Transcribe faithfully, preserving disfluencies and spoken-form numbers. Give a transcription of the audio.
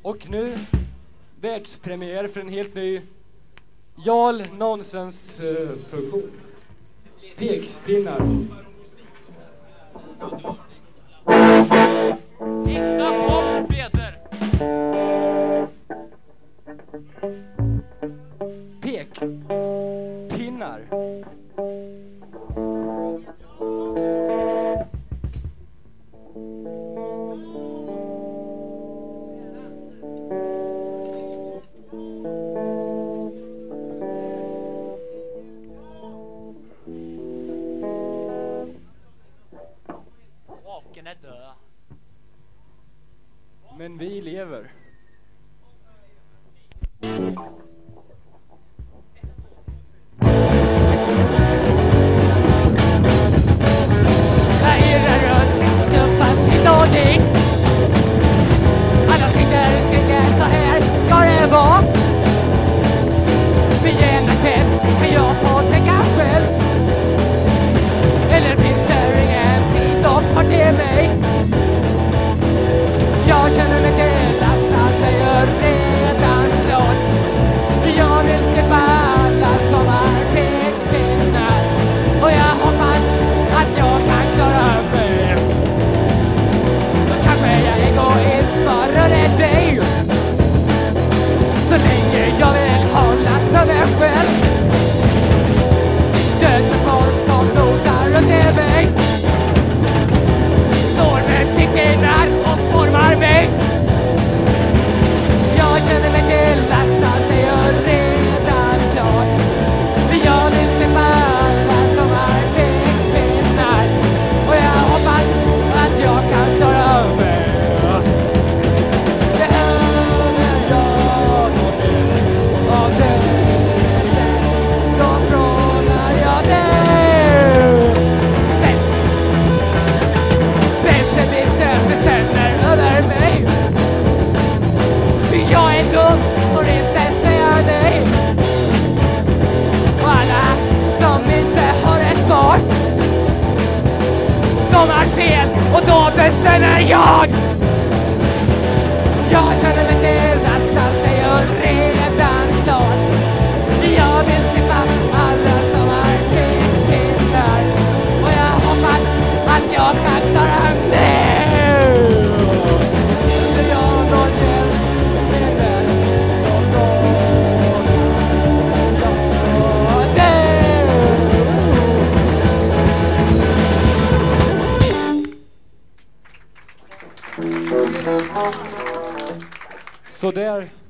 Och nu världspremiär för en helt ny Jarl Nonsens uh, produktion. Pekpinnar. Titta på Peter. Pekpinnar. Draken är död. Men vi lever. Jag irrar runt, snuffar hit och dit. Alla skriker, skriker, så här ska det vara. Vid ena kväll kan jag få tänka själv. Eller finns det ingen tid och har till mig? Jag känner mig delaktig, det gör redan klart. Jag vill slippa alla som är pekpinnar. Och jag hoppas att jag kan klara mig. Då kanske jag är egoist bara det dig. Så länge jag vill hålla för mig själv. Död med folk som notar runt till mig. Står med pekpinnar och formar mig. Jag känner mig delaktig, det gör redan klart. Jag vill slippa alla som är pekpinnar. Och jag hoppas att jag kan klara mig. Behöver jag någonting av det? Då frågar jag dig. Bäst. Besserwisser bestämmer över mig. Jag är dum och inte säga nej. Och alla som inte har ett svar, de har fel och då bestämmer jag. Jag känner mig delaktig, det gör redan klart. Jag vill slippa alla som har pekpinnar. Och jag hoppas att jag kan klara mig. Så jag når hjälp med vän och frågar jag dig. Så där